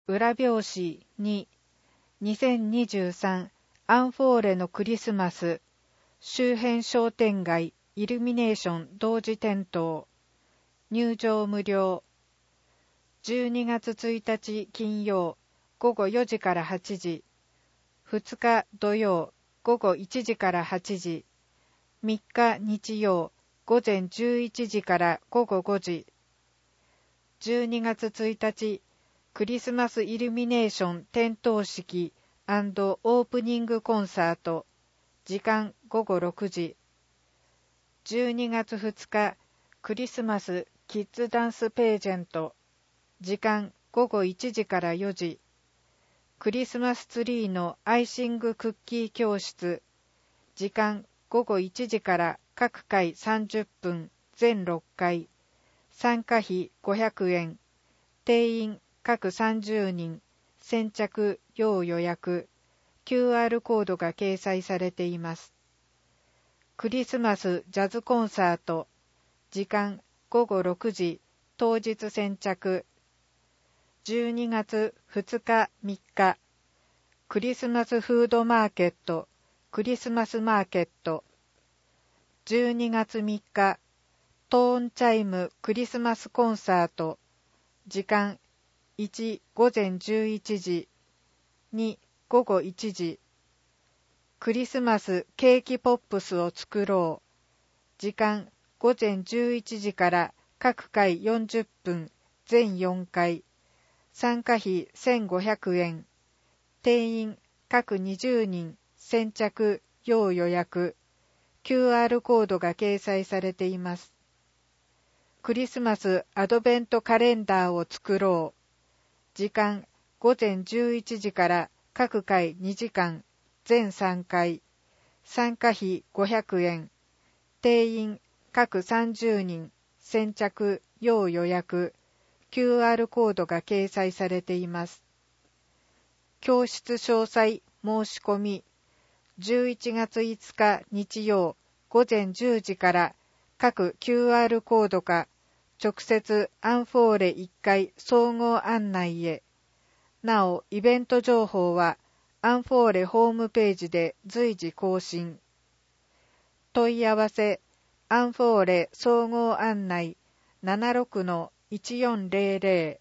裏表紙2、2023アンフォーレのクリスマス、周辺商店街イルミネーション同時点灯、入場無料。12月1日金曜午後4時から8時、2日土曜午後1時から8時、3日日曜午前11時から午後5時。12月1日クリスマスイルミネーション点灯式&オープニングコンサート、時間午後6時。12月2日クリスマスキッズダンスページェント、時間午後1時から4時。クリスマスツリーのアイシングクッキー教室、時間午後1時から各回30分全6回、参加費500円、定員各30人、先着要予約、QR コードが掲載されています。クリスマスジャズコンサート、時間午後6時、当日先着。12月2日3日、クリスマスフードマーケット、クリスマスマーケット。12月3日、トーンチャイムクリスマスコンサート、時間1午前11時、2午後1時。クリスマスケーキポップスを作ろう、時間午前11時から各回40分全4回、参加費1500円、定員各20人、先着要予約、QR コードが掲載されています。クリスマスアドベントカレンダーを作ろう、時間午前11時から各回2時間全3回、参加費500円、定員各30人、先着要予約、QR コードが掲載されています。教室詳細申し込み、11月5日日曜午前10時から各 QR コードか直接アンフォーレ1階総合案内へ。なおイベント情報はアンフォーレホームページで随時更新。問い合わせアンフォーレ総合案内76-1400